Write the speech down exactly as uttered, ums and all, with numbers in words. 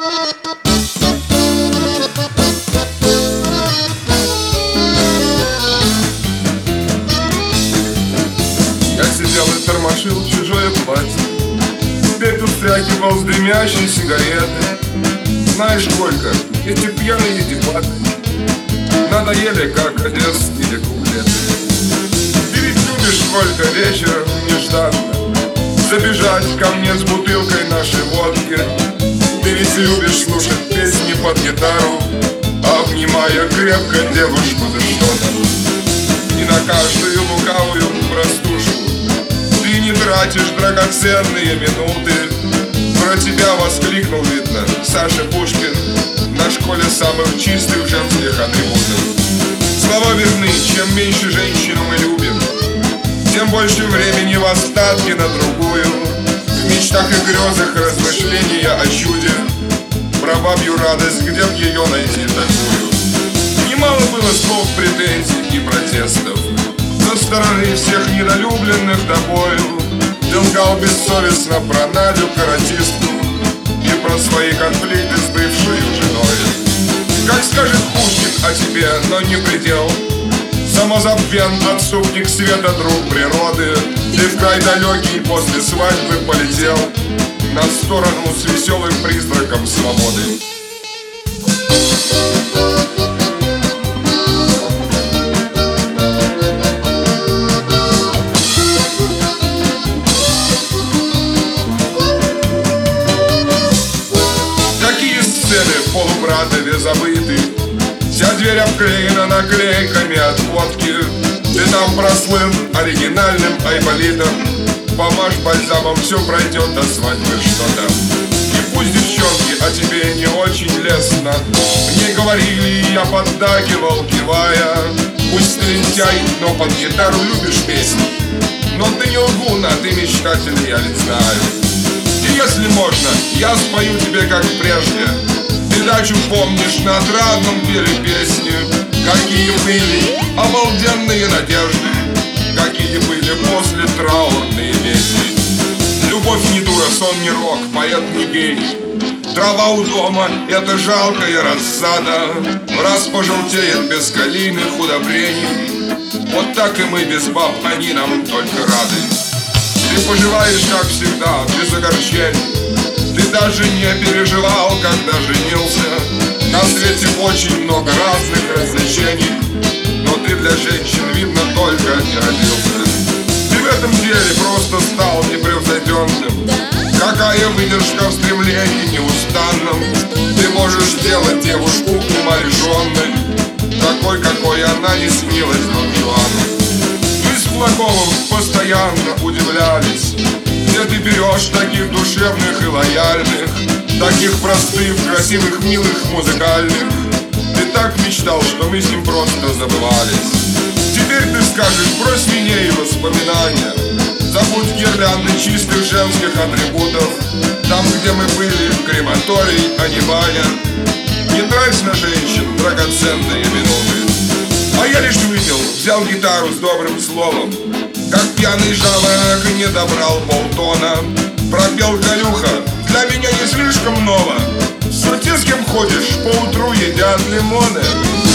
Я сидел и тормошил чужое платье, пепел стряхивал с дымящей сигареты. Знаешь, Колька, эти пьяные дебаты надоели, как одесские куплеты. Ты ведь любишь, Колька, вечером нежданно забежать ко мне с бутылкой нашей водки. Ты ведь любишь слушать песни под гитару, обнимая крепко девушку за что-то. И на каждую лукавую простушку ты не тратишь драгоценные минуты. Про тебя воскликнул, видно, Саша Пушкин на школе самых чистых женских атрибутов. Слова верны: чем меньше женщину мы любим, тем больше времени в остатке на другую. В мечтах и грезах размышления о чуде, про бабью радость, где б ее найти такую. Немало было слов претензий и протестов со стороны всех недолюбленных тобою. Ты лгал бессовестно про Надю каратистку и про свои конфликты с бывшей женой. Как скажет Пушкин о тебе, но не предел, самозабвен, отступник света, друг природы. Ты в край далекий после свадьбы полетел на сторону с веселым призраком свободы. Какие сцены в полубратове забыты, вся дверь обклеена наклейками от водки. Ты там прослыл оригинальным айболитом, помажь бальзамом, все пройдет до свадьбы что-то. И пусть девчонки о тебе не очень лестно мне говорили, я поддакивал, кивая. Пусть ты лентяй, но под гитару любишь песни, но ты не лгун, а ты мечтатель, я ведь знаю. И если можно, я спою тебе как прежде. Ты дачу помнишь, на отрадном пели песни. Какие были обалденные надежды, какие были после траурные песни. Любовь не дура, сон не рок, поэт не гей. Трава у дома — это жалкая рассада, раз пожелтеет без калийных удобрений. Вот так и мы без баб, они нам только рады. Ты поживаешь, как всегда, без огорчений. Ты даже не переживал, когда женился. На свете очень много разных развлечений, но ты для женщин, видно, только не родился. Ты в этом деле просто стал непревзойденным. Какая выдержка в стремлении неустанном. Ты можешь сделать девушку умалишенной, такой, какой она не снилась Дон Жуану. Мы с Кулаковым постоянно удивлялись, где ты берешь таких душевных и лояльных, таких простых, красивых, милых, музыкальных. Ты так мечтал, что мы с ним просто забывались. Теперь ты скажешь: брось меня и воспоминания, забудь гирлянды чистых женских атрибутов. Там, где мы были, крематорий, а не баня. Не трать на женщин драгоценные минуты. А я лишь увидел, взял гитару с добрым словом, как пьяный жаворонок и не добрал полтона. Пропел Галюха: для меня не слишком ново. В суете с кем ходишь, поутру едят лимоны.